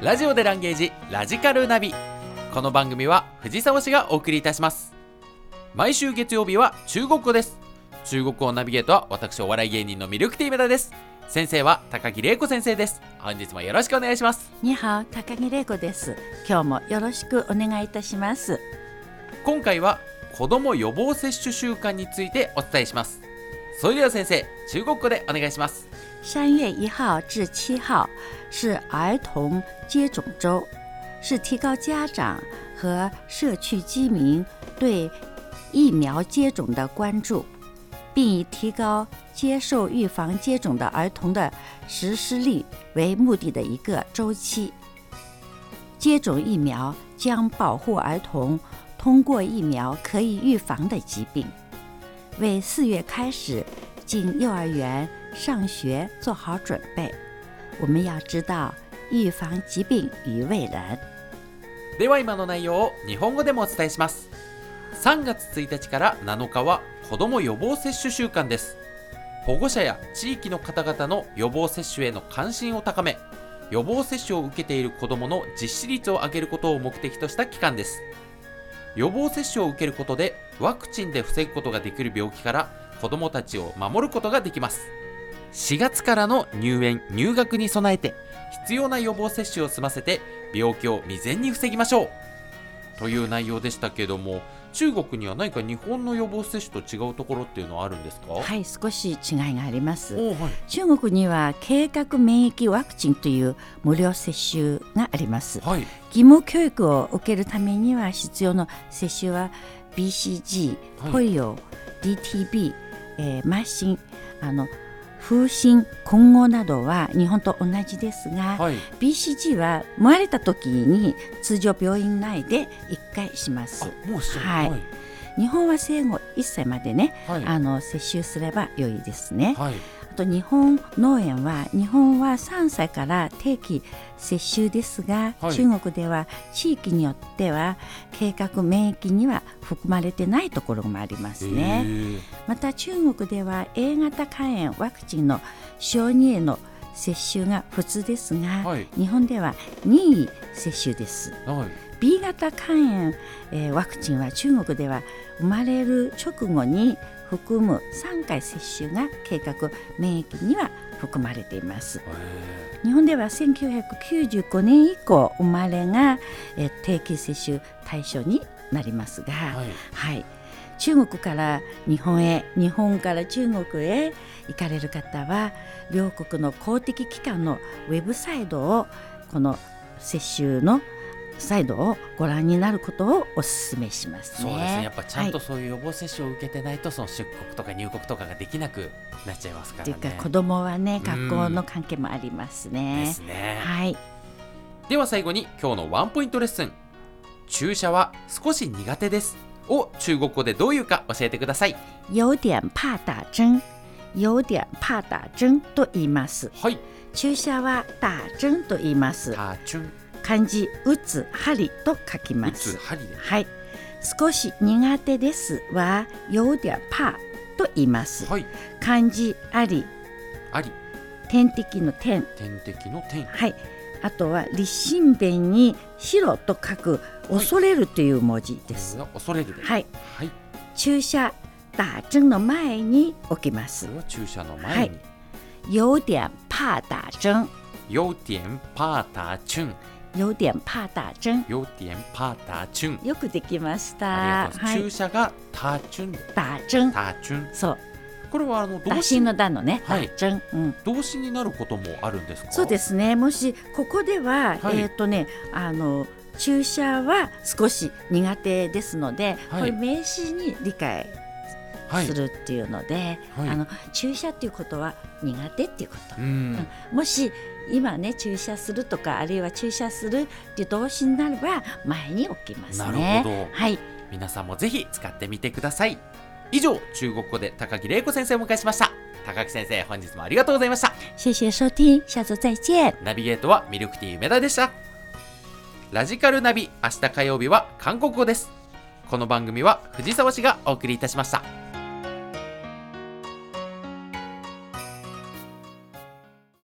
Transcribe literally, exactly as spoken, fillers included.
ラジオでランゲージラジカルナビ。この番組は藤沢市がお送りいたします。毎週月曜日は中国語です。中国語ナビゲートは私お笑い芸人のミルクティーメダです。先生は高木玲子先生です。本日もよろしくお願いします。 にはお、高木玲子です。今日もよろしくお願いいたします。 今回は子ども予防接種習慣についてお伝えします。それでは先生、中国語でお願いします。 三月一号至七号是儿童接种周，是提高家长和社区居民对疫苗接种的关注，并以提高接受预防接种的儿童的实施率为目的的一个周期。接种疫苗将保护儿童通过疫苗可以预防的疾病，为四月开始进幼儿园上学做好准备。我们要知道预防疾病于未然。 では今の内容を日本語でもお伝えします。さんがつついたちからなのかは子ども予防接種週間です。保護者や地域の方々の予防接種への関心を高め、予防接種を受けている子どもの実施率を上げることを目的とした期間です。予防接種を受けることでワクチンで防ぐことができる病気から子どもたちを守ることができます。しがつからの入園・入学に備えて必要な予防接種を済ませて病気を未然に防ぎましょうという内容でしたけども、中国には何か日本の予防接種と違うところっていうのはあるんですか？ はい、少し違いがあります。 お、はい、 中国には計画免疫ワクチンという無料接種があります、 はい、 義務教育を受けるためには必要な接種は ビーシージー、 はい、 ポリオ、ディーティービー、えー、麻疹、あの風疹、混合などは日本と同じですが、はい、ビーシージー は生まれた時に通常病院内でいっかいします。 もうし、 はいはい、日本は生後いっさいまでね、はい、あの接種すれば良いですね、はい、あと日本脳炎は日本はさんさいから定期接種ですが、はい、中国では地域によっては計画免疫には含まれてないところもありますね。また中国では A 型肝炎ワクチンの小児への接種が普通ですが、はい、日本では任意接種です、はい、B 型肝炎、えー、ワクチンは中国では生まれる直後に含むさんかい接種が計画免疫には含まれています。日本ではせんきゅうひゃくきゅうじゅうごねん以降生まれが、えー、定期接種対象になりますが、はいはい、中国から日本へ、日本から中国へ行かれる方は両国の公的機関のウェブサイトをこの接種のサイトをご覧になることをお勧めしますね。 そうですね、やっぱちゃんとそういう予防接種を受けてないと、はい、その出国とか入国とかができなくなっちゃいますからね。 というか子供はね、学校の関係もありますね。 ですね、 はい、 では最後に今日のワンポイントレッスン、注射は少し苦手ですを中国語でどういうか教えてください。 有点怕打針、有点怕打針と言います、はい、注射は打針と言います。 打針、 漢字打つ針と書きます。 打つ針で、 はい、少し苦手ですは有点怕と言います、はい、漢字あり、 あり、 天敵の天、 天敵の天、 はい、あとは立身弁に白と書く恐れるという文字です、 はい、恐れるで、 はいはい、注射打針の前に置きます。 これは注射の前に、はい、 有点怕打針、 有点怕打針、 有点怕打針、 有点怕打針、 よくできました。 ありがとうございます、はい、注射が打針、 打針、 打針、 そう、 これはあの打針の打のね、 はい、 打針、うん、 動詞になることもあるんですか？ そうですね、もしここでは、はい、えっとね、あの注射は少し苦手ですので、はい、これ名詞に理解するっていうので、はい、あの注射っていうことは苦手っていうこと、うん、もし今ね注射するとかあるいは注射するっていう動詞になれば前に置きますね。 なるほど、はい、皆さんもぜひ使ってみてください。以上、中国語で高木玲子先生をお迎えしました。高木先生、本日もありがとうございました。 謝謝收聽、下次再見。 ナビゲートはミルクティー梅田でした。ラジカルナビ、明日火曜日は韓国語です。この番組は藤沢市がお送りいたしました。